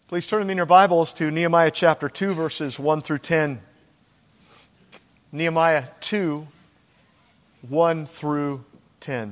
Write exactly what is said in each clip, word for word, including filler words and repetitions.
Please turn in your Bibles to Nehemiah chapter two, verses one through ten. Nehemiah two, one through ten.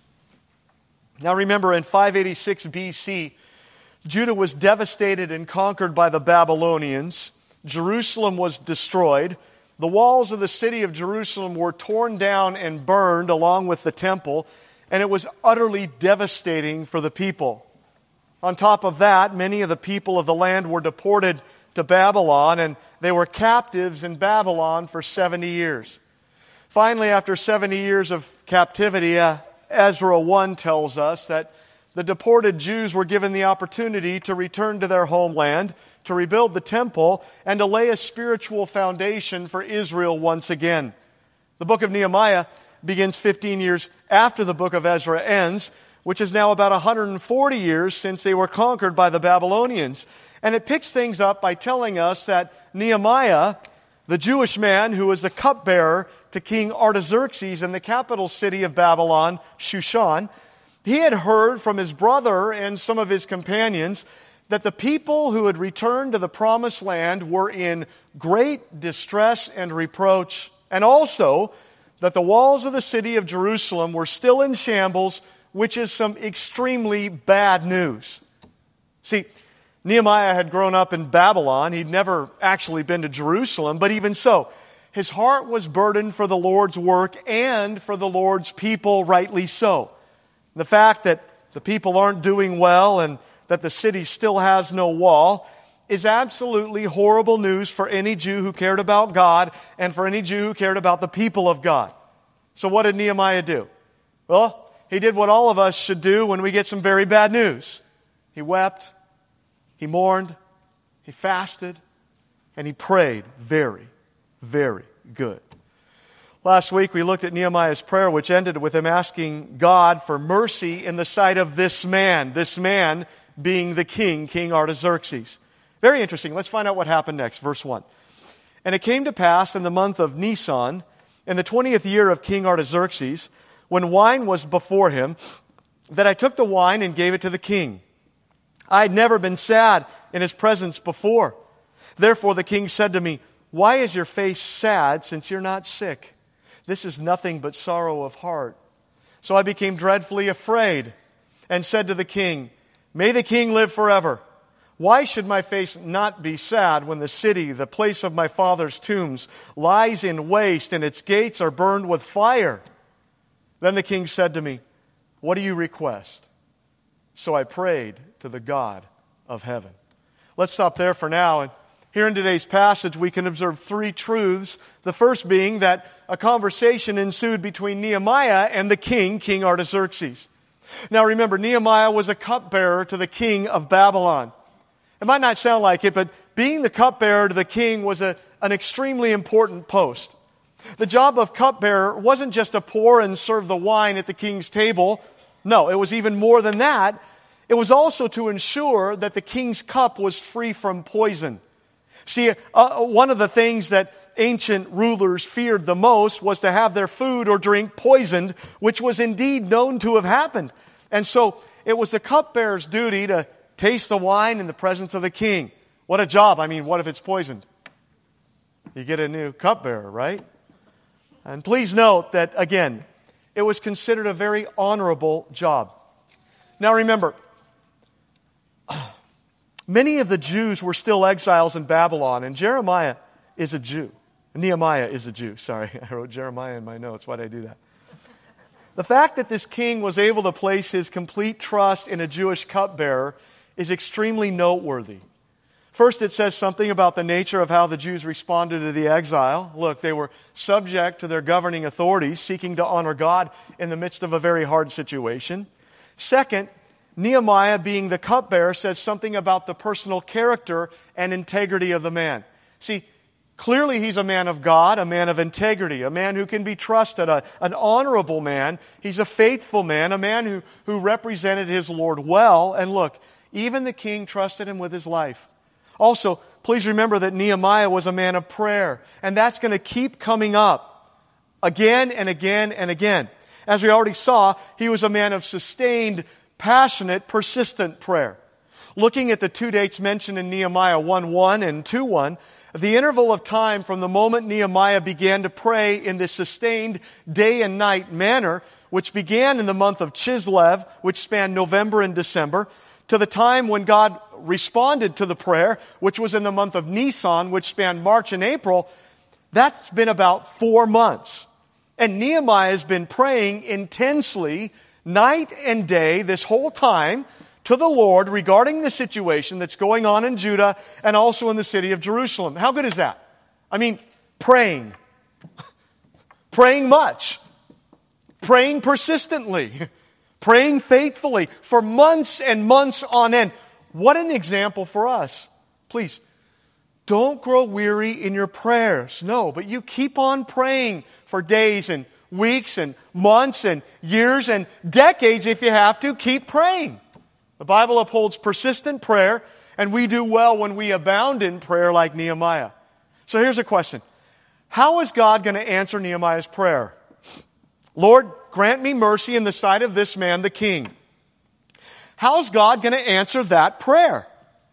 Now remember, in five eighty-six B C, Judah was devastated and conquered by the Babylonians. Jerusalem was destroyed. The walls of the city of Jerusalem were torn down and burned along with the temple, and it was utterly devastating for the people. On top of that, many of the people of the land were deported to Babylon, and they were captives in Babylon for seventy years. Finally, after seventy years of captivity, uh, Ezra one tells us that the deported Jews were given the opportunity to return to their homeland, to rebuild the temple, and to lay a spiritual foundation for Israel once again. The book of Nehemiah begins fifteen years after the book of Ezra ends, which is now about one hundred forty years since they were conquered by the Babylonians. And it picks things up by telling us that Nehemiah, the Jewish man who was the cupbearer to King Artaxerxes in the capital city of Babylon, Shushan, he had heard from his brother and some of his companions that the people who had returned to the promised land were in great distress and reproach, and also that the walls of the city of Jerusalem were still in shambles, which is some extremely bad news. See, Nehemiah had grown up in Babylon. He'd never actually been to Jerusalem, but even so, his heart was burdened for the Lord's work and for the Lord's people, rightly so. The fact that the people aren't doing well and that the city still has no wall is absolutely horrible news for any Jew who cared about God and for any Jew who cared about the people of God. So what did Nehemiah do? Well, he did what all of us should do when we get some very bad news. He wept, he mourned, he fasted, and he prayed very, very good. Last week we looked at Nehemiah's prayer, which ended with him asking God for mercy in the sight of this man, this man being the king, King Artaxerxes. Very interesting. Let's find out what happened next. Verse one. And it came to pass in the month of Nisan, in the twentieth year of King Artaxerxes, when wine was before him, that I took the wine and gave it to the king. I had never been sad in his presence before. Therefore the king said to me, "Why is your face sad, since you're not sick? This is nothing but sorrow of heart." So I became dreadfully afraid and said to the king, "May the king live forever. Why should my face not be sad when the city, the place of my father's tombs, lies in waste and its gates are burned with fire?" Then the king said to me, "What do you request?" So I prayed to the God of heaven. Let's stop there for now. And here in today's passage, we can observe three truths. The first being that a conversation ensued between Nehemiah and the king, King Artaxerxes. Now remember, Nehemiah was a cupbearer to the king of Babylon. It might not sound like it, but being the cupbearer to the king was a, an extremely important post. The job of cupbearer wasn't just to pour and serve the wine at the king's table. No, it was even more than that. It was also to ensure that the king's cup was free from poison. See, uh, one of the things that ancient rulers feared the most was to have their food or drink poisoned, which was indeed known to have happened. And so it was the cupbearer's duty to taste the wine in the presence of the king. What a job. I mean, what if it's poisoned? You get a new cupbearer, right? And please note that, again, it was considered a very honorable job. Now remember, many of the Jews were still exiles in Babylon, and Jeremiah is a Jew. Nehemiah is a Jew. Sorry, I wrote Jeremiah in my notes. Why did I do that? The fact that this king was able to place his complete trust in a Jewish cupbearer is extremely noteworthy. First, it says something about the nature of how the Jews responded to the exile. Look, they were subject to their governing authorities, seeking to honor God in the midst of a very hard situation. Second, Nehemiah, being the cupbearer, says something about the personal character and integrity of the man. See, clearly he's a man of God, a man of integrity, a man who can be trusted, a, an honorable man. He's a faithful man, a man who, who represented his Lord well. And look, even the king trusted him with his life. Also, please remember that Nehemiah was a man of prayer, and that's going to keep coming up again and again and again. As we already saw, he was a man of sustained, passionate, persistent prayer. Looking at the two dates mentioned in Nehemiah one one and two one, the interval of time from the moment Nehemiah began to pray in this sustained day and night manner, which began in the month of Chislev, which spanned November and December, to the time when God responded to the prayer, which was in the month of Nisan, which spanned March and April, that's been about four months. And Nehemiah has been praying intensely, night and day, this whole time, to the Lord regarding the situation that's going on in Judah and also in the city of Jerusalem. How good is that? I mean, praying. Praying much. Praying persistently. Praying faithfully for months and months on end. What an example for us. Please, don't grow weary in your prayers. No, but you keep on praying for days and weeks and months and years and decades if you have to. Keep praying. The Bible upholds persistent prayer, and we do well when we abound in prayer like Nehemiah. So here's a question. How is God going to answer Nehemiah's prayer? Lord, grant me mercy in the sight of this man, the king. How's God going to answer that prayer?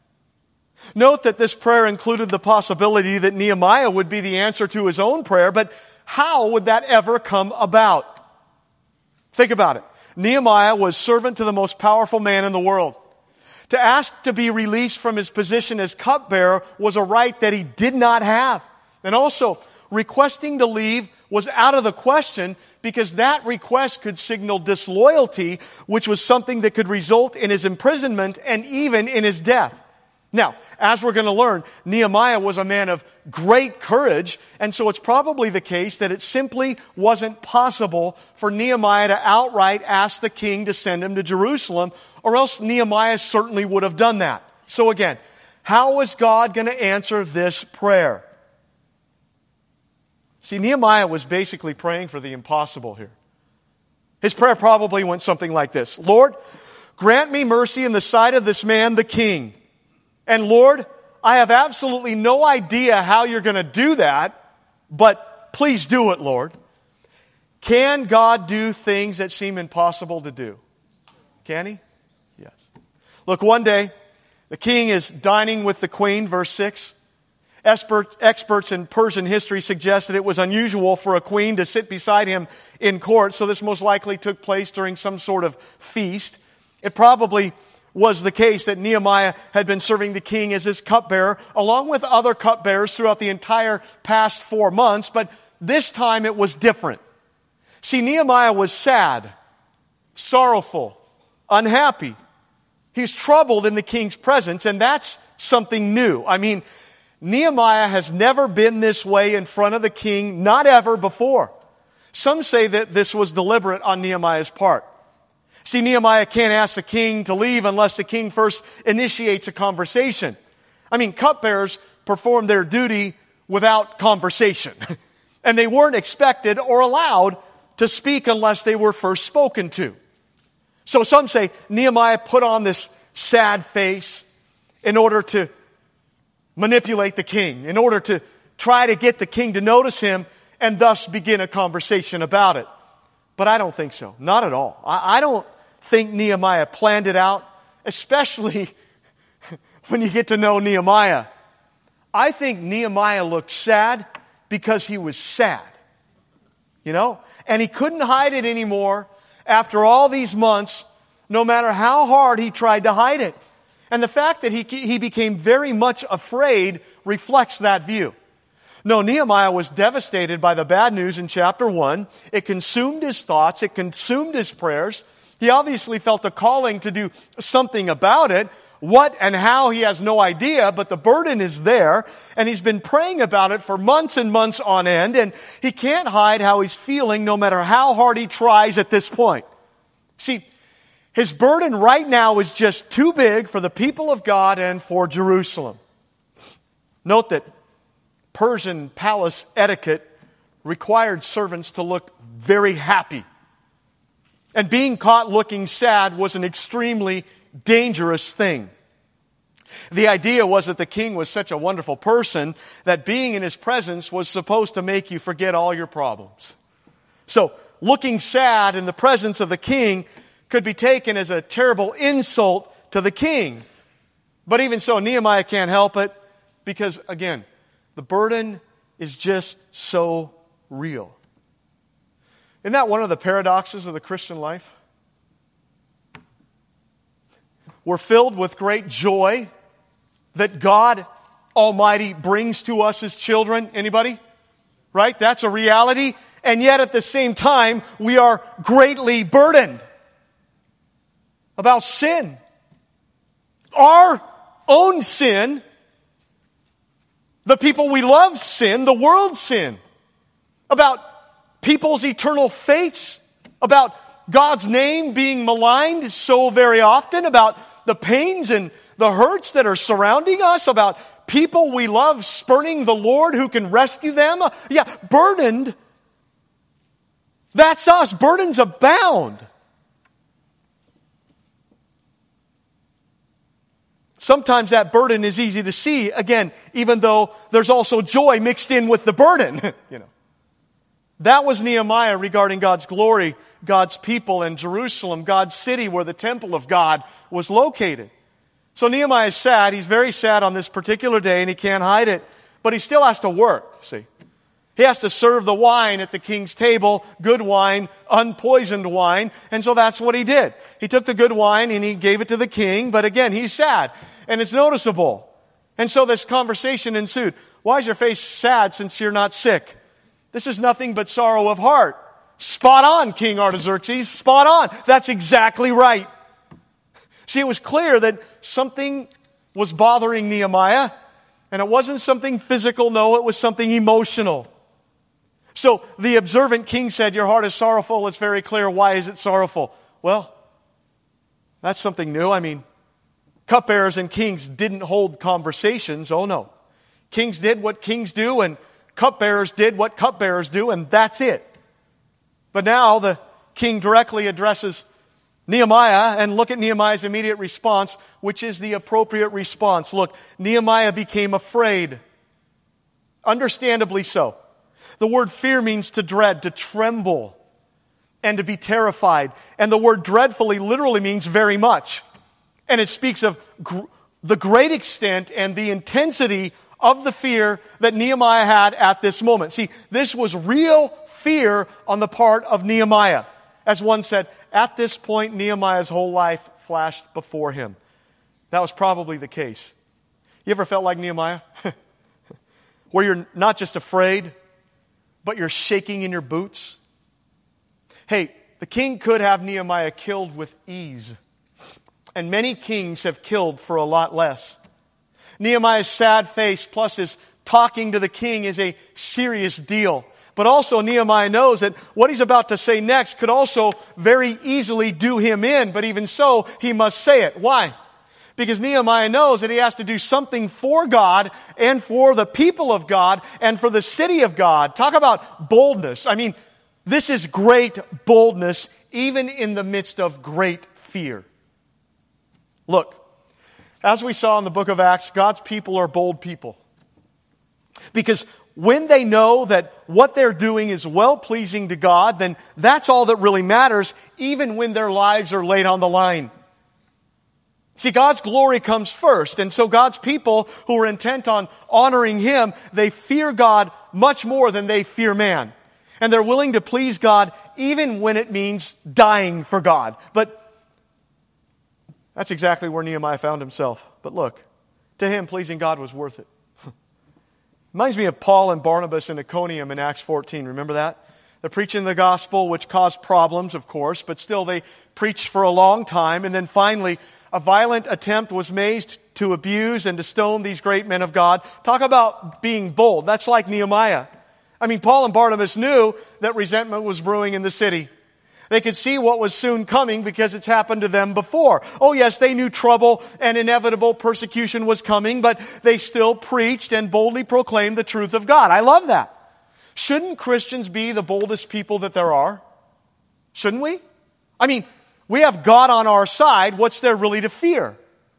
Note that this prayer included the possibility that Nehemiah would be the answer to his own prayer, but how would that ever come about? Think about it. Nehemiah was servant to the most powerful man in the world. To ask to be released from his position as cupbearer was a right that he did not have. And also, requesting to leave was out of the question because that request could signal disloyalty, which was something that could result in his imprisonment and even in his death. Now, as we're going to learn, Nehemiah was a man of great courage, and so it's probably the case that it simply wasn't possible for Nehemiah to outright ask the king to send him to Jerusalem, or else Nehemiah certainly would have done that. So again, how is God going to answer this prayer? See, Nehemiah was basically praying for the impossible here. His prayer probably went something like this. Lord, grant me mercy in the sight of this man, the king. And Lord, I have absolutely no idea how you're going to do that, but please do it, Lord. Can God do things that seem impossible to do? Can He? Yes. Look, one day, the king is dining with the queen, verse six. Expert, experts in Persian history suggest that it was unusual for a queen to sit beside him in court, so this most likely took place during some sort of feast. It probably was the case that Nehemiah had been serving the king as his cupbearer, along with other cupbearers throughout the entire past four months, but this time it was different. See, Nehemiah was sad, sorrowful, unhappy. He's troubled in the king's presence, and that's something new. I mean, Nehemiah has never been this way in front of the king, not ever before. Some say that this was deliberate on Nehemiah's part. See, Nehemiah can't ask the king to leave unless the king first initiates a conversation. I mean, cupbearers perform their duty without conversation. And they weren't expected or allowed to speak unless they were first spoken to. So some say Nehemiah put on this sad face in order to manipulate the king, in order to try to get the king to notice him and thus begin a conversation about it. But I don't think so. Not at all. I, I don't think Nehemiah planned it out, especially when you get to know Nehemiah. I think Nehemiah looked sad because he was sad. You know? And he couldn't hide it anymore after all these months, no matter how hard he tried to hide it. And the fact that he, he became very much afraid reflects that view. No, Nehemiah was devastated by the bad news in chapter one. It consumed his thoughts. It consumed his prayers. He obviously felt a calling to do something about it. What and how, he has no idea, but the burden is there, and he's been praying about it for months and months on end, and he can't hide how he's feeling no matter how hard he tries at this point. See, his burden right now is just too big for the people of God and for Jerusalem. Note that Persian palace etiquette required servants to look very happy. And being caught looking sad was an extremely dangerous thing. The idea was that the king was such a wonderful person that being in his presence was supposed to make you forget all your problems. So, looking sad in the presence of the king could be taken as a terrible insult to the king. But even so, Nehemiah can't help it because, again, the burden is just so real. Isn't that one of the paradoxes of the Christian life? We're filled with great joy that God Almighty brings to us as children. Anybody? Right? That's a reality. And yet at the same time, we are greatly burdened about sin. Our own sin, the people we love sin, the world's sin, about people's eternal fates, about God's name being maligned so very often, about the pains and the hurts that are surrounding us, about people we love spurning the Lord who can rescue them. Yeah, burdened. That's us. Burdens abound. Sometimes that burden is easy to see, again, even though there's also joy mixed in with the burden. You know, that was Nehemiah regarding God's glory, God's people, and Jerusalem, God's city where the temple of God was located. So Nehemiah is sad. He's very sad on this particular day, and he can't hide it. But he still has to work, see. He has to serve the wine at the king's table, good wine, unpoisoned wine. And so that's what he did. He took the good wine and he gave it to the king. But again, he's sad. And it's noticeable. And so this conversation ensued. Why is your face sad since you're not sick? This is nothing but sorrow of heart. Spot on, King Artaxerxes. Spot on. That's exactly right. See, it was clear that something was bothering Nehemiah. And it wasn't something physical, no, it was something emotional. So the observant king said, your heart is sorrowful. It's very clear. Why is it sorrowful? Well, that's something new. I mean, cupbearers and kings didn't hold conversations. Oh no. Kings did what kings do, and cupbearers did what cupbearers do, and that's it. But now the king directly addresses Nehemiah, and look at Nehemiah's immediate response, which is the appropriate response. Look, Nehemiah became afraid. Understandably so. The word fear means to dread, to tremble, and to be terrified. And the word dreadfully literally means very much. And it speaks of gr- the great extent and the intensity of the fear that Nehemiah had at this moment. See, this was real fear on the part of Nehemiah. As one said, at this point, Nehemiah's whole life flashed before him. That was probably the case. You ever felt like Nehemiah? Where you're not just afraid, but you're shaking in your boots? Hey, the king could have Nehemiah killed with ease. And many kings have killed for a lot less. Nehemiah's sad face plus his talking to the king is a serious deal. But also Nehemiah knows that what he's about to say next could also very easily do him in. But even so, he must say it. Why? Because Nehemiah knows that he has to do something for God and for the people of God and for the city of God. Talk about boldness. I mean, this is great boldness even in the midst of great fear. Look, as we saw in the book of Acts, God's people are bold people. Because when they know that what they're doing is well-pleasing to God, then that's all that really matters, even when their lives are laid on the line. See, God's glory comes first, and so God's people who are intent on honoring Him, they fear God much more than they fear man. And they're willing to please God even when it means dying for God. But that's exactly where Nehemiah found himself. But look, to him, pleasing God was worth it. Reminds me of Paul and Barnabas in Iconium in Acts fourteen. Remember that? They're preaching the gospel, which caused problems, of course, but still they preached for a long time. And then finally, a violent attempt was made to abuse and to stone these great men of God. Talk about being bold. That's like Nehemiah. I mean, Paul and Barnabas knew that resentment was brewing in the city. They could see what was soon coming because it's happened to them before. Oh yes, they knew trouble and inevitable persecution was coming, but they still preached and boldly proclaimed the truth of God. I love that. Shouldn't Christians be the boldest people that there are? Shouldn't we? I mean, we have God on our side. What's there really to fear?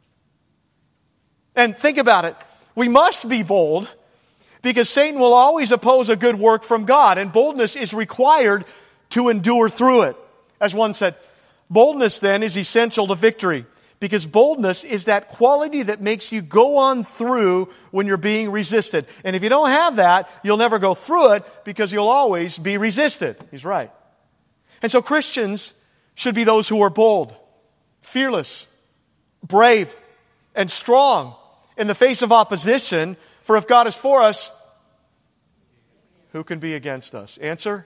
And think about it. We must be bold because Satan will always oppose a good work from God, and boldness is required to endure through it. As one said, boldness then is essential to victory Because boldness is that quality that makes you go on through when you're being resisted. And if you don't have that, you'll never go through it because you'll always be resisted. He's right. And so Christians should be those who are bold, fearless, brave, and strong in the face of opposition. For if God is for us, who can be against us? Answer?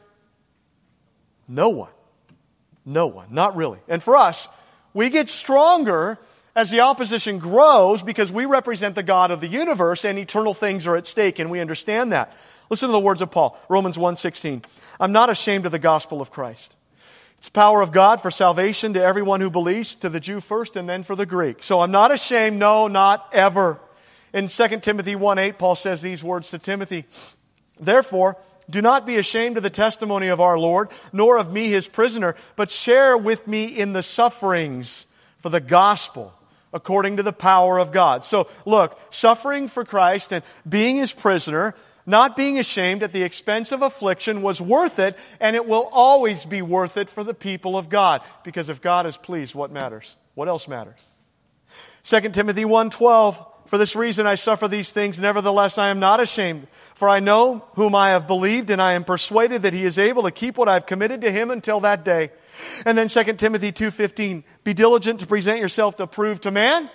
No one. No one. Not really. And for us, we get stronger as the opposition grows because we represent the God of the universe and eternal things are at stake, and we understand that. Listen to the words of Paul, Romans one sixteen. I'm not ashamed of the gospel of Christ. It's the power of God for salvation to everyone who believes, to the Jew first and then for the Greek. So I'm not ashamed, no, not ever. In Second Timothy one eight, Paul says these words to Timothy. Therefore, do not be ashamed of the testimony of our Lord, nor of me his prisoner, but share with me in the sufferings for the gospel, according to the power of God. So, look, suffering for Christ and being his prisoner, not being ashamed at the expense of affliction was worth it, and it will always be worth it for the people of God. Because if God is pleased, what matters? What else matters? Second Timothy one twelve, for this reason I suffer these things, nevertheless I am not ashamed. For I know whom I have believed, and I am persuaded that he is able to keep what I have committed to him until that day. And then Second Timothy two fifteen, be diligent to present yourself approved to man?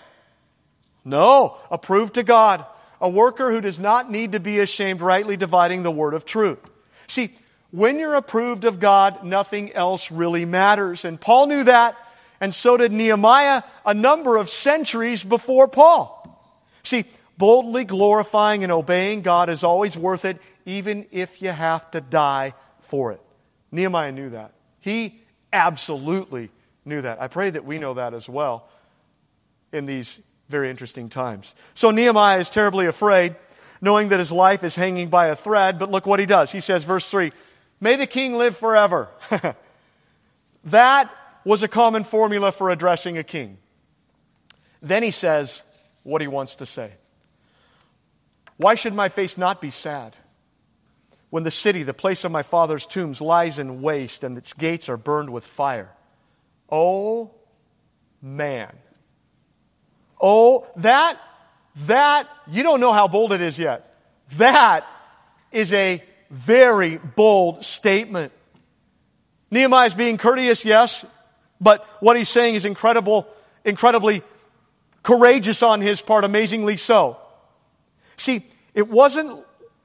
No, approved to God. A worker who does not need to be ashamed, rightly dividing the word of truth. See, when you're approved of God, nothing else really matters. And Paul knew that, and so did Nehemiah a number of centuries before Paul. See, boldly glorifying and obeying God is always worth it, even if you have to die for it. Nehemiah knew that. He absolutely knew that. I pray that we know that as well in these very interesting times. So Nehemiah is terribly afraid, knowing that his life is hanging by a thread. But look what he does. He says, verse three, may the king live forever. That was a common formula for addressing a king. Then he says what he wants to say. Why should my face not be sad when the city, the place of my father's tombs, lies in waste and its gates are burned with fire? Oh, man. Oh, that, that, you don't know how bold it is yet. That is a very bold statement. Nehemiah is being courteous, yes, but what he's saying is incredible, incredibly courageous on his part, amazingly so. See, it wasn't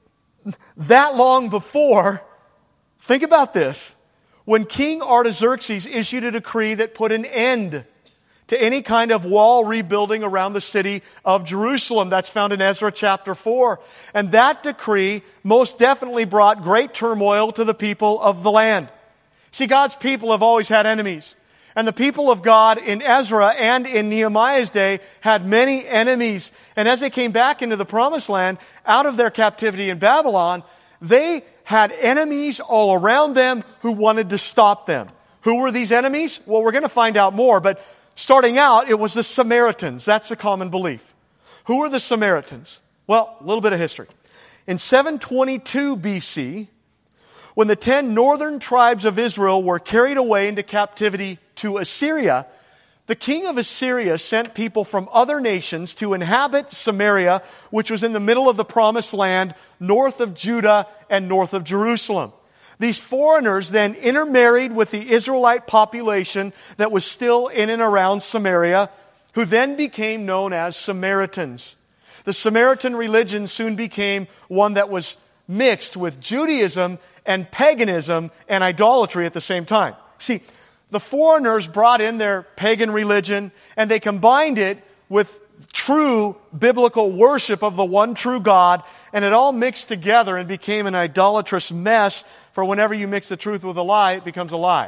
that long before, think about this, when King Artaxerxes issued a decree that put an end to any kind of wall rebuilding around the city of Jerusalem. That's found in Ezra chapter four. And that decree most definitely brought great turmoil to the people of the land. See, God's people have always had enemies. And the people of God in Ezra and in Nehemiah's day had many enemies. And as they came back into the promised land, out of their captivity in Babylon, they had enemies all around them who wanted to stop them. Who were these enemies? Well, we're going to find out more, but starting out, it was the Samaritans. That's the common belief. Who were the Samaritans? Well, a little bit of history. In seven twenty-two B C, when the ten northern tribes of Israel were carried away into captivity to Assyria, the king of Assyria sent people from other nations to inhabit Samaria, which was in the middle of the promised land, north of Judah and north of Jerusalem. These foreigners then intermarried with the Israelite population that was still in and around Samaria, who then became known as Samaritans. The Samaritan religion soon became one that was mixed with Judaism and paganism and idolatry at the same time. See, the foreigners brought in their pagan religion and they combined it with true biblical worship of the one true God, and it all mixed together and became an idolatrous mess. For whenever you mix the truth with a lie, it becomes a lie.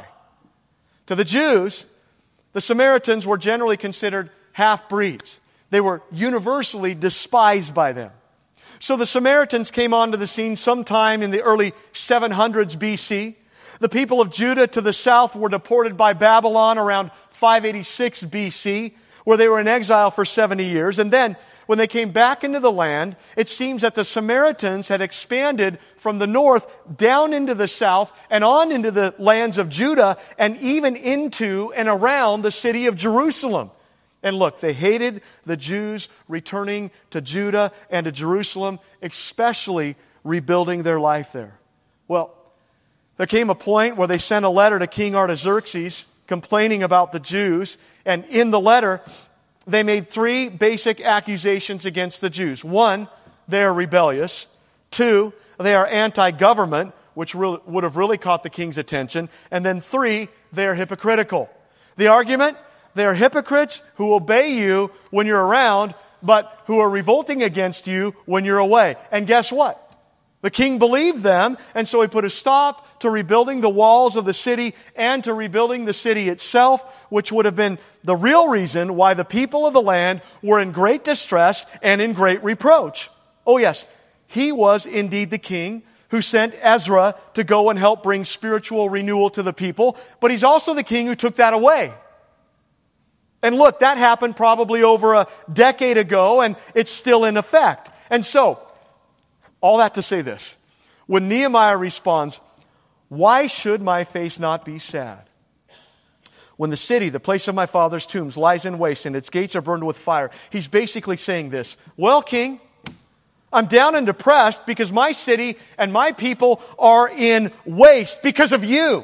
To the Jews, the Samaritans were generally considered half-breeds. They were universally despised by them. So the Samaritans came onto the scene sometime in the early seven hundreds B C. The people of Judah to the south were deported by Babylon around five eighty-six B C, where they were in exile for seventy years. And then, when they came back into the land, it seems that the Samaritans had expanded from the north down into the south and on into the lands of Judah and even into and around the city of Jerusalem. And look, they hated the Jews returning to Judah and to Jerusalem, especially rebuilding their life there. Well, there came a point where they sent a letter to King Artaxerxes complaining about the Jews. And in the letter, they made three basic accusations against the Jews. One, they are rebellious. Two, they are anti-government, which re- would have really caught the king's attention. And then three, they are hypocritical. The argument? They are hypocrites who obey you when you're around, but who are revolting against you when you're away. And guess what? The king believed them, and so he put a stop to rebuilding the walls of the city and to rebuilding the city itself, which would have been the real reason why the people of the land were in great distress and in great reproach. Oh yes, he was indeed the king who sent Ezra to go and help bring spiritual renewal to the people, but he's also the king who took that away. And look, that happened probably over a decade ago, and it's still in effect. And so, all that to say this. When Nehemiah responds, "Why should my face not be sad? When the city, the place of my father's tombs, lies in waste and its gates are burned with fire." He's basically saying this. Well, king, I'm down and depressed because my city and my people are in waste because of you.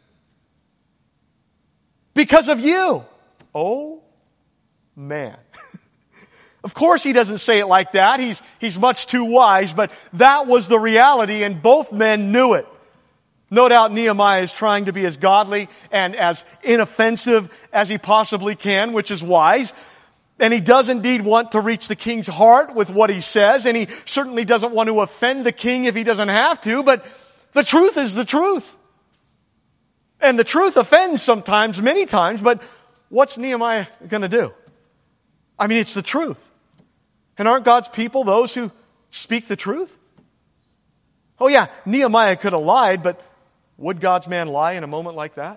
Because of you. Oh, man. Of course he doesn't say it like that. He's, he's much too wise, but that was the reality, and both men knew it. No doubt Nehemiah is trying to be as godly and as inoffensive as he possibly can, which is wise. And he does indeed want to reach the king's heart with what he says, and he certainly doesn't want to offend the king if he doesn't have to, but the truth is the truth. And the truth offends sometimes, many times, but what's Nehemiah going to do? I mean, it's the truth. And aren't God's people those who speak the truth? Oh yeah, Nehemiah could have lied, but would God's man lie in a moment like that?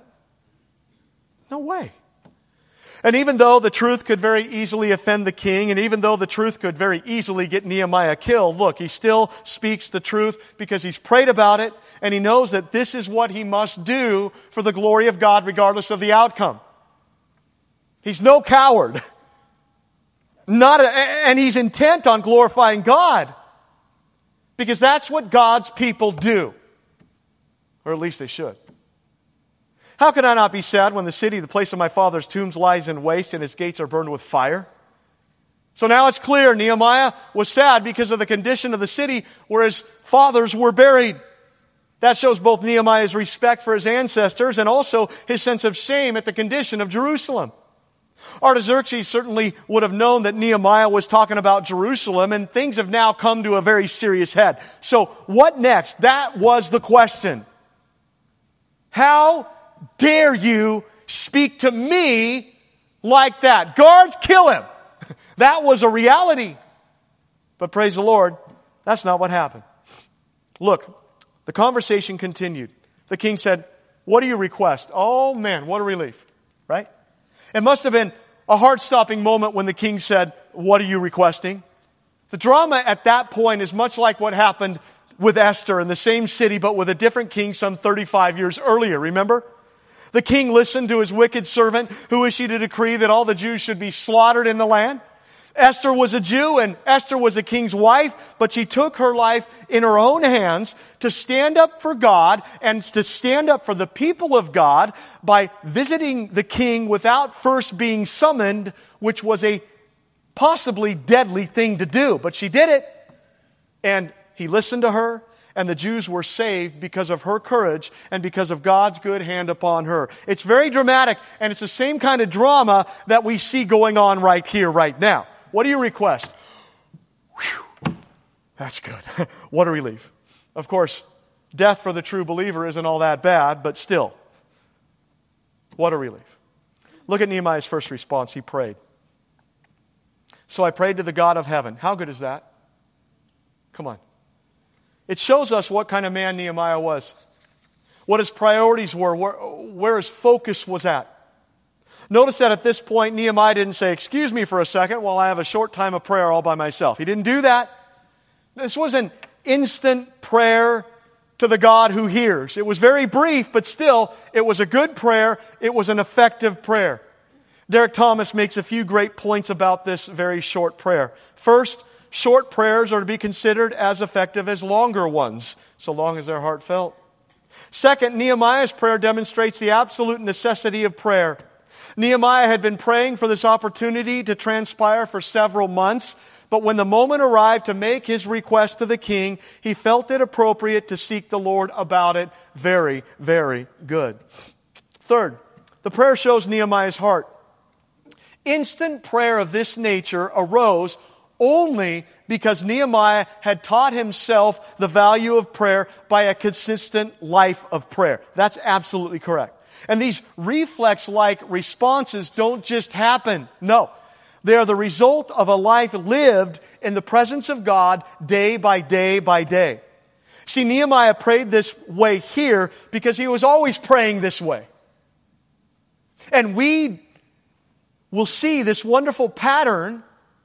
No way. And even though the truth could very easily offend the king, and even though the truth could very easily get Nehemiah killed, look, he still speaks the truth because he's prayed about it, and he knows that this is what he must do for the glory of God regardless of the outcome. He's no coward. Not a, and he's intent on glorifying God. Because that's what God's people do. Or at least they should. How can I not be sad when the city, the place of my father's tombs, lies in waste and its gates are burned with fire? So now it's clear Nehemiah was sad because of the condition of the city where his fathers were buried. That shows both Nehemiah's respect for his ancestors and also his sense of shame at the condition of Jerusalem. Artaxerxes certainly would have known that Nehemiah was talking about Jerusalem, and things have now come to a very serious head. So what next? That was the question. How dare you speak to me like that? Guards, kill him. That was a reality. But praise the Lord, that's not what happened. Look, the conversation continued. The king said, "What do you request?" Oh man, what a relief, right? It must have been a heart-stopping moment when the king said, "What are you requesting?" The drama at that point is much like what happened with Esther in the same city, but with a different king some thirty-five years earlier, remember? The king listened to his wicked servant who issued a decree that all the Jews should be slaughtered in the land. Esther was a Jew and Esther was a king's wife, but she took her life in her own hands to stand up for God and to stand up for the people of God by visiting the king without first being summoned, which was a possibly deadly thing to do. But she did it, and he listened to her, and the Jews were saved because of her courage and because of God's good hand upon her. It's very dramatic, and it's the same kind of drama that we see going on right here, right now. What do you request? Whew, that's good. What a relief. Of course, death for the true believer isn't all that bad, but still, what a relief. Look at Nehemiah's first response. He prayed. So I prayed to the God of heaven. How good is that? Come on. It shows us what kind of man Nehemiah was. What his priorities were, where, where his focus was at. Notice that at this point, Nehemiah didn't say, "Excuse me for a second while I have a short time of prayer all by myself." He didn't do that. This was an instant prayer to the God who hears. It was very brief, but still, it was a good prayer. It was an effective prayer. Derek Thomas makes a few great points about this very short prayer. First, short prayers are to be considered as effective as longer ones, so long as they're heartfelt. Second, Nehemiah's prayer demonstrates the absolute necessity of prayer. Nehemiah had been praying for this opportunity to transpire for several months, but when the moment arrived to make his request to the king, he felt it appropriate to seek the Lord about it. Very, very good. Third, the prayer shows Nehemiah's heart. Instant prayer of this nature arose only because Nehemiah had taught himself the value of prayer by a consistent life of prayer. That's absolutely correct. And these reflex-like responses don't just happen. No. They are the result of a life lived in the presence of God day by day by day. See, Nehemiah prayed this way here because he was always praying this way. And we will see this wonderful pattern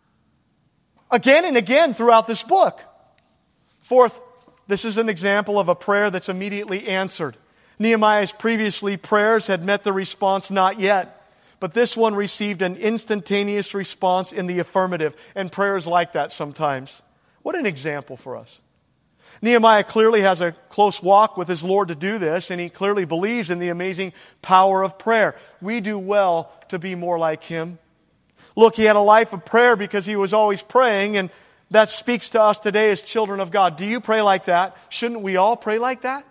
again and again throughout this book. Fourth, this is an example of a prayer that's immediately answered. Nehemiah's previously prayers had met the response not yet. But this one received an instantaneous response in the affirmative. And prayers like that sometimes. What an example for us. Nehemiah clearly has a close walk with his Lord to do this, and he clearly believes in the amazing power of prayer. We do well to be more like him. Look, he had a life of prayer because he was always praying, and that speaks to us today as children of God. Do you pray like that? Shouldn't we all pray like that?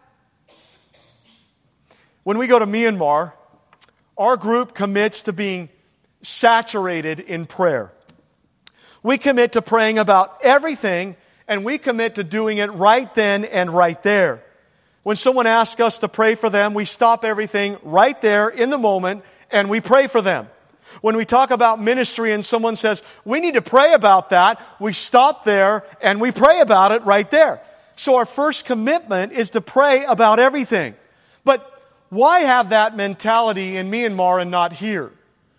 When we go to Myanmar, our group commits to being saturated in prayer. We commit to praying about everything, and we commit to doing it right then and right there. When someone asks us to pray for them, we stop everything right there in the moment, and we pray for them. When we talk about ministry and someone says, we need to pray about that, we stop there and we pray about it right there. So our first commitment is to pray about everything. But why have that mentality in Myanmar and not here?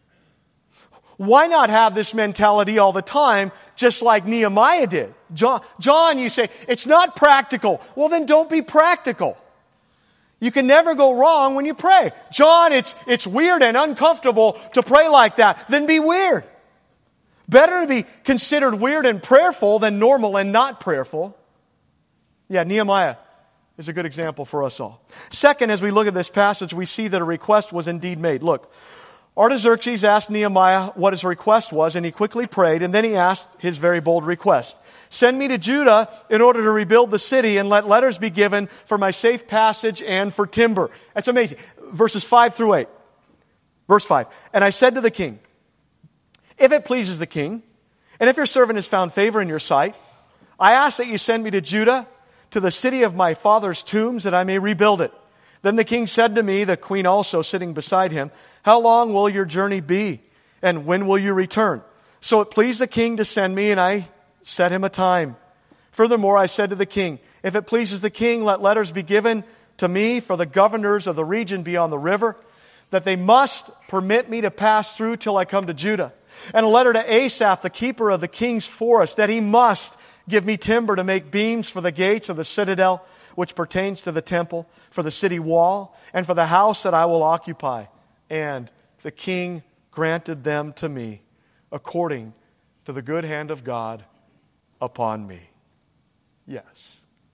Why not have this mentality all the time, just like Nehemiah did? John, John, you say, it's not practical. Well, then don't be practical. You can never go wrong when you pray. John, it's, it's weird and uncomfortable to pray like that. Then be weird. Better to be considered weird and prayerful than normal and not prayerful. Yeah, Nehemiah is a good example for us all. Second, as we look at this passage, we see that a request was indeed made. Look, Artaxerxes asked Nehemiah what his request was, and he quickly prayed, and then he asked his very bold request. Send me to Judah in order to rebuild the city, and let letters be given for my safe passage and for timber. That's amazing. Verses five through eight. Verse five. And I said to the king, if it pleases the king, and if your servant has found favor in your sight, I ask that you send me to Judah, to the city of my father's tombs, that I may rebuild it. Then the king said to me, the queen also sitting beside him, how long will your journey be? And when will you return? So it pleased the king to send me, and I set him a time. Furthermore, I said to the king, if it pleases the king, let letters be given to me for the governors of the region beyond the river, that they must permit me to pass through till I come to Judah. And a letter to Asaph, the keeper of the king's forest, that he must give me timber to make beams for the gates of the citadel, which pertains to the temple, for the city wall, and for the house that I will occupy. And the king granted them to me, according to the good hand of God upon me. Yes.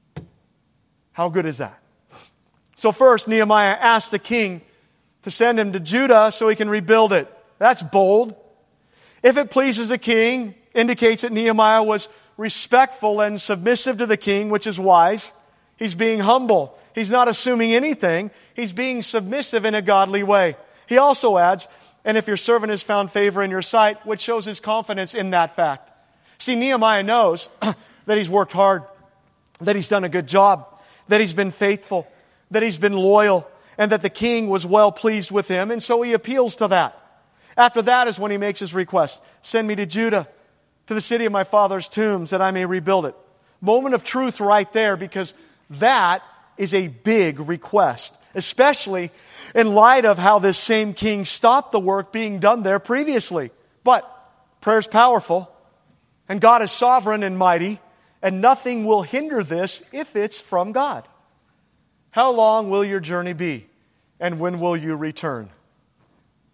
How good is that? So first, Nehemiah asked the king to send him to Judah so he can rebuild it. That's bold. If it pleases the king, indicates that Nehemiah was respectful and submissive to the king, which is wise. He's being humble. He's not assuming anything. He's being submissive in a godly way. He also adds, and if your servant has found favor in your sight, which shows his confidence in that fact. See, Nehemiah knows that he's worked hard, that he's done a good job, that he's been faithful, that he's been loyal, and that the king was well pleased with him, and so he appeals to that. After that is when he makes his request. Send me to Judah, to the city of my father's tombs, that I may rebuild it. Moment of truth right there, because that is a big request, especially in light of how this same king stopped the work being done there previously. But prayer is powerful, and God is sovereign and mighty, and nothing will hinder this if it's from God. How long will your journey be, and when will you return?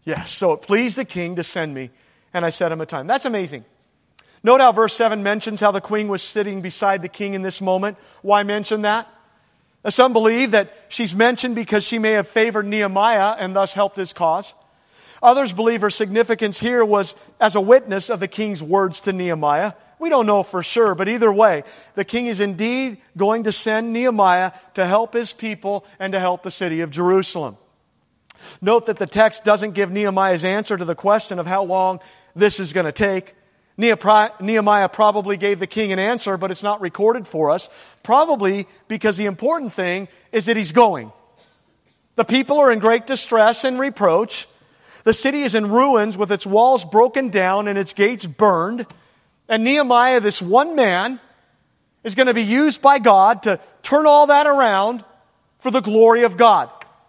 Yes, so it pleased the king to send me, and I set him a time. That's amazing. Note how verse seven mentions how the queen was sitting beside the king in this moment. Why mention that? Some believe that she's mentioned because she may have favored Nehemiah and thus helped his cause. Others believe her significance here was as a witness of the king's words to Nehemiah. We don't know for sure, but either way, the king is indeed going to send Nehemiah to help his people and to help the city of Jerusalem. Note that the text doesn't give Nehemiah's answer to the question of how long this is going to take. Nehemiah probably gave the king an answer, but it's not recorded for us. Probably because the important thing is that he's going. The people are in great distress and reproach. The city is in ruins with its walls broken down and its gates burned. And Nehemiah, this one man, is going to be used by God to turn all that around for the glory of God.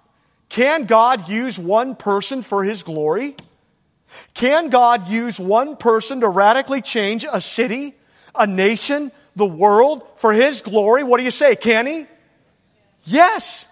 Can God use one person for His glory? Can God use one person to radically change a city, a nation, the world for His glory? What do you say? Can He? Yes.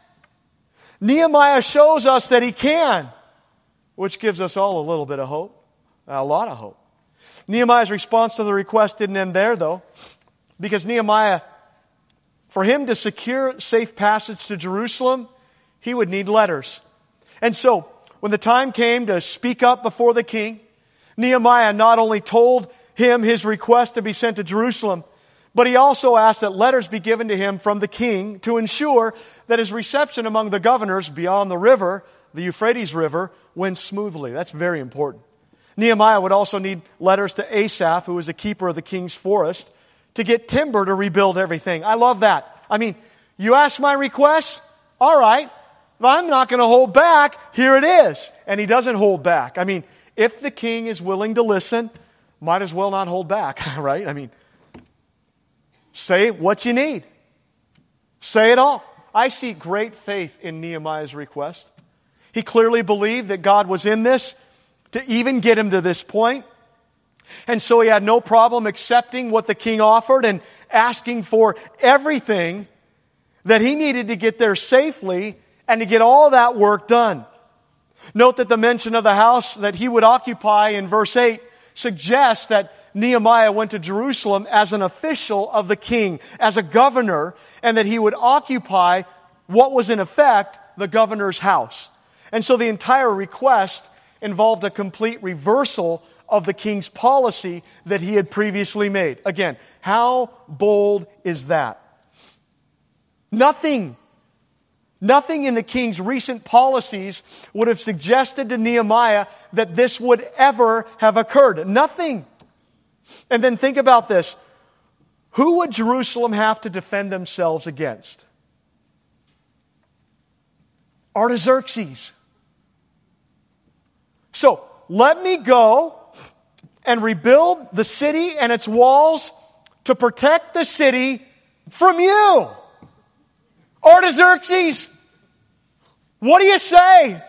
Nehemiah shows us that He can, which gives us all a little bit of hope, a lot of hope. Nehemiah's response to the request didn't end there, though, because Nehemiah, for him to secure safe passage to Jerusalem, he would need letters. And so, when the time came to speak up before the king, Nehemiah not only told him his request to be sent to Jerusalem, but he also asked that letters be given to him from the king to ensure that his reception among the governors beyond the river, the Euphrates River, went smoothly. That's very important. Nehemiah would also need letters to Asaph, who was the keeper of the king's forest, to get timber to rebuild everything. I love that. I mean, you ask my request? All right. I'm not going to hold back. Here it is. And he doesn't hold back. I mean, if the king is willing to listen, might as well not hold back, right? I mean, say what you need. Say it all. I see great faith in Nehemiah's request. He clearly believed that God was in this to even get him to this point. And so he had no problem accepting what the king offered and asking for everything that he needed to get there safely and to get all that work done. Note that the mention of the house that he would occupy in verse eight suggests that Nehemiah went to Jerusalem as an official of the king, as a governor, and that he would occupy what was in effect the governor's house. And so the entire request involved a complete reversal of the king's policy that he had previously made. Again, how bold is that? Nothing, nothing in the king's recent policies would have suggested to Nehemiah that this would ever have occurred. Nothing. And then think about this. Who would Jerusalem have to defend themselves against? Artaxerxes. So, let me go and rebuild the city and its walls to protect the city from you. Artaxerxes, what do you say?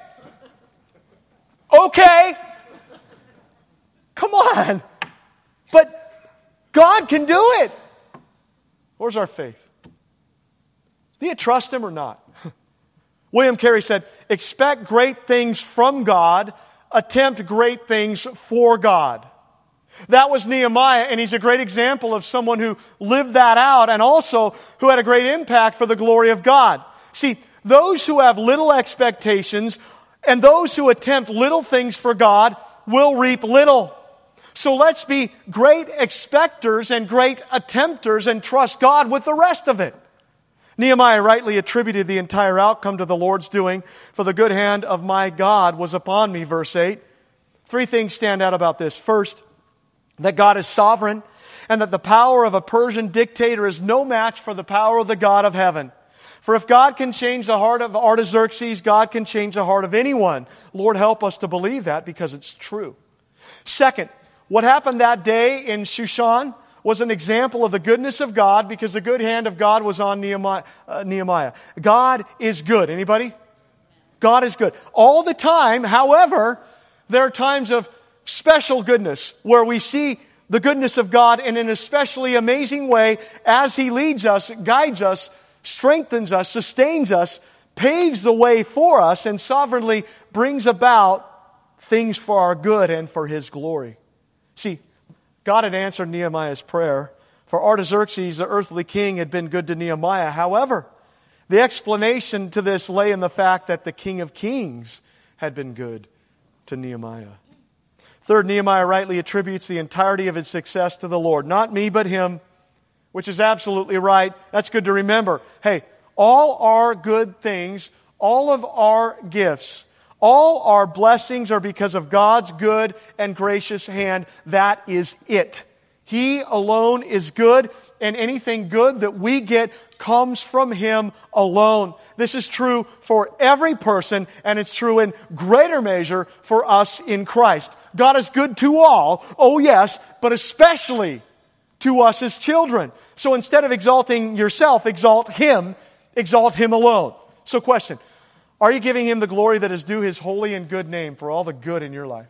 Okay. Come on. But God can do it. Where's our faith? Do you trust Him or not? William Carey said, expect great things from God, attempt great things for God. That was Nehemiah, and he's a great example of someone who lived that out and also who had a great impact for the glory of God. See, those who have little expectations and those who attempt little things for God will reap little. So let's be great expectors and great attempters and trust God with the rest of it. Nehemiah rightly attributed the entire outcome to the Lord's doing, for the good hand of my God was upon me, verse eight. Three things stand out about this. First, that God is sovereign, and that the power of a Persian dictator is no match for the power of the God of heaven. For if God can change the heart of Artaxerxes, God can change the heart of anyone. Lord, help us to believe that because it's true. Second, what happened that day in Shushan was an example of the goodness of God because the good hand of God was on Nehemiah. Uh, Nehemiah. God is good. Anybody? God is good. All the time, however, there are times of special goodness where we see the goodness of God in an especially amazing way as He leads us, guides us, strengthens us, sustains us, paves the way for us, and sovereignly brings about things for our good and for His glory. See, God had answered Nehemiah's prayer. For Artaxerxes, the earthly king, had been good to Nehemiah. However, the explanation to this lay in the fact that the King of Kings had been good to Nehemiah. Third, Nehemiah rightly attributes the entirety of his success to the Lord. Not me, but Him, which is absolutely right. That's good to remember. Hey, all our good things, all of our gifts, all our blessings are because of God's good and gracious hand. That is it. He alone is good, and anything good that we get comes from Him alone. This is true for every person, and it's true in greater measure for us in Christ. God is good to all, oh yes, but especially to us as children. So instead of exalting yourself, exalt Him, exalt Him alone. So question, are you giving Him the glory that is due His holy and good name for all the good in your life?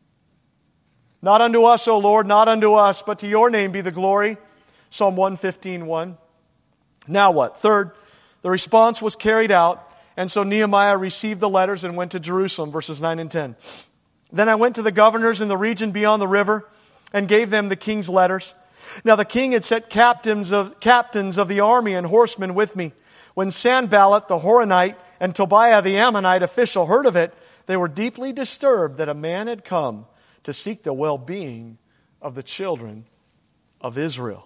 Not unto us, O Lord, not unto us, but to Your name be the glory. Psalm one fifteen, one. Now what? Third, the response was carried out, and so Nehemiah received the letters and went to Jerusalem, verses nine and ten. Then I went to the governors in the region beyond the river and gave them the king's letters. Now the king had set captains of, captains of the army and horsemen with me. When Sanballat the Horonite and Tobiah the Ammonite official heard of it, they were deeply disturbed that a man had come to seek the well-being of the children of Israel.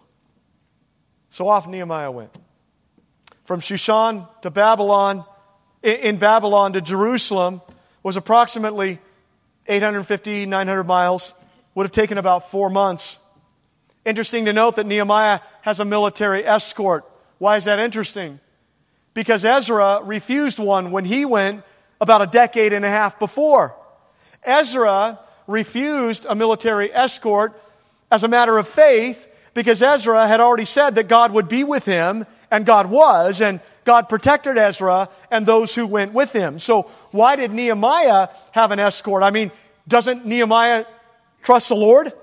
So off Nehemiah went. From Shushan to Babylon, in Babylon to Jerusalem was approximately eight hundred fifty, nine hundred miles. Would have taken about four months. Interesting to note that Nehemiah has a military escort. Why is that interesting? Because Ezra refused one when he went about a decade and a half before. Ezra refused a military escort as a matter of faith because Ezra had already said that God would be with him, and God was, and God protected Ezra and those who went with him. So why did Nehemiah have an escort? I mean, doesn't Nehemiah trust the Lord?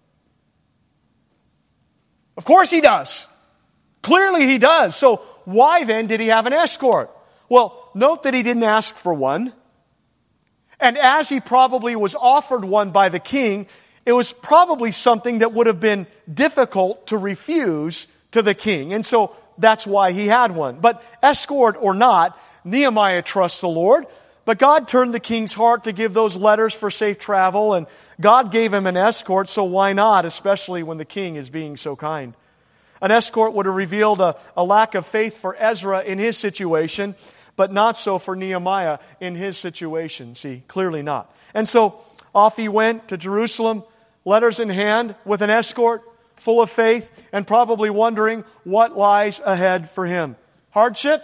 Of course he does. Clearly he does. So why then did he have an escort? Well, note that he didn't ask for one. And as he probably was offered one by the king, it was probably something that would have been difficult to refuse to the king. And so that's why he had one. But escort or not, Nehemiah trusts the Lord. But God turned the king's heart to give those letters for safe travel, and God gave him an escort, so why not, especially when the king is being so kind. An escort would have revealed a, a lack of faith for Ezra in his situation, but not so for Nehemiah in his situation. See, clearly not. And so off he went to Jerusalem, letters in hand, with an escort, full of faith, and probably wondering what lies ahead for him. Hardship?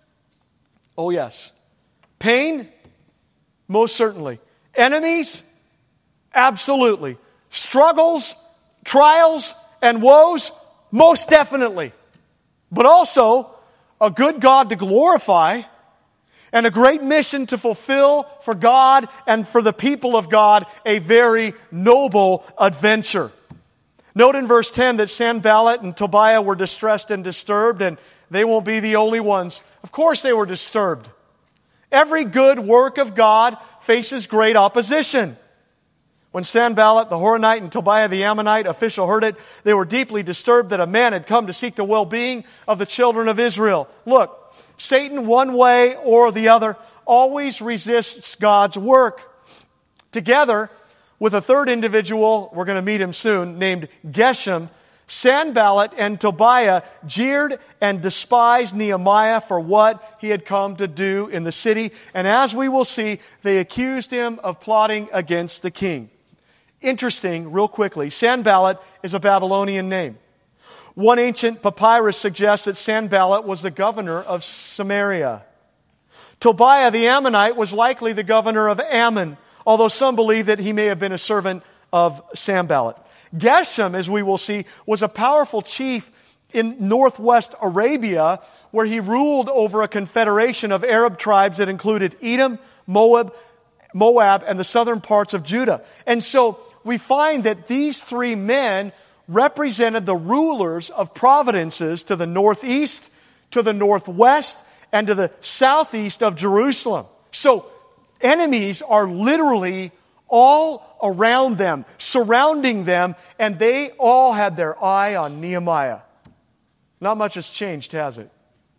Oh yes. Pain? Most certainly. Enemies? Absolutely. Struggles, trials, and woes? Most definitely. But also a good God to glorify and a great mission to fulfill for God and for the people of God, a very noble adventure. Note in verse ten that Sanballat and Tobiah were distressed and disturbed, and they won't be the only ones. Of course they were disturbed. Every good work of God faces great opposition. When Sanballat the Horonite and Tobiah the Ammonite official heard it, they were deeply disturbed that a man had come to seek the well-being of the children of Israel. Look, Satan, one way or the other, always resists God's work. Together with a third individual, we're going to meet him soon, named Geshem, Sanballat and Tobiah jeered and despised Nehemiah for what he had come to do in the city. And as we will see, they accused him of plotting against the king. Interesting, real quickly, Sanballat is a Babylonian name. One ancient papyrus suggests that Sanballat was the governor of Samaria. Tobiah the Ammonite was likely the governor of Ammon, although some believe that he may have been a servant of Sanballat. Geshem, as we will see, was a powerful chief in northwest Arabia, where he ruled over a confederation of Arab tribes that included Edom, Moab, Moab, and the southern parts of Judah. And so we find that these three men represented the rulers of provinces to the northeast, to the northwest, and to the southeast of Jerusalem. So enemies are literally all around them, surrounding them, and they all had their eye on Nehemiah. Not much has changed, has it?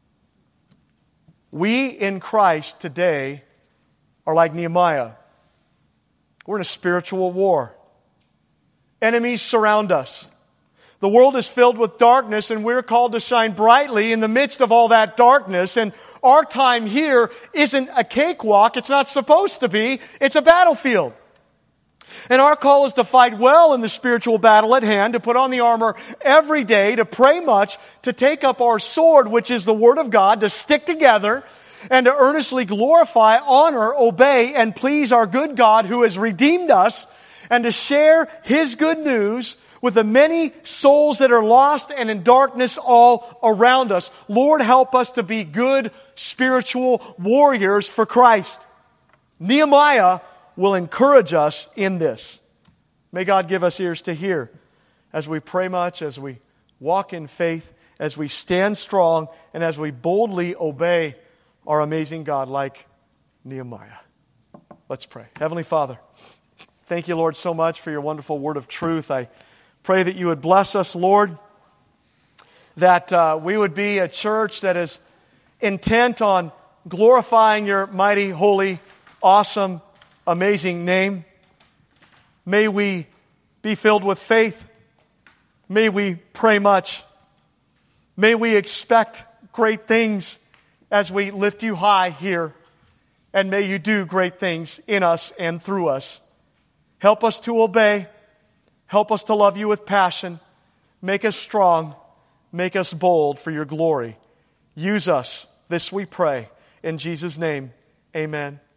We in Christ today are like Nehemiah. We're in a spiritual war. Enemies surround us. The world is filled with darkness, and we're called to shine brightly in the midst of all that darkness. And our time here isn't a cakewalk. It's not supposed to be. It's a battlefield. And our call is to fight well in the spiritual battle at hand, to put on the armor every day, to pray much, to take up our sword, which is the Word of God, to stick together, and to earnestly glorify, honor, obey, and please our good God who has redeemed us, and to share His good news with the many souls that are lost and in darkness all around us. Lord, help us to be good spiritual warriors for Christ. Nehemiah will encourage us in this. May God give us ears to hear as we pray much, as we walk in faith, as we stand strong, and as we boldly obey our amazing God like Nehemiah. Let's pray. Heavenly Father, thank you, Lord, so much for your wonderful word of truth. I pray that you would bless us, Lord, that uh, we would be a church that is intent on glorifying your mighty, holy, awesome, amazing name. May we be filled with faith. May we pray much. May we expect great things as we lift you high here. And may you do great things in us and through us. Help us to obey. Help us to love you with passion. Make us strong. Make us bold for your glory. Use us. This we pray. In Jesus' name, amen.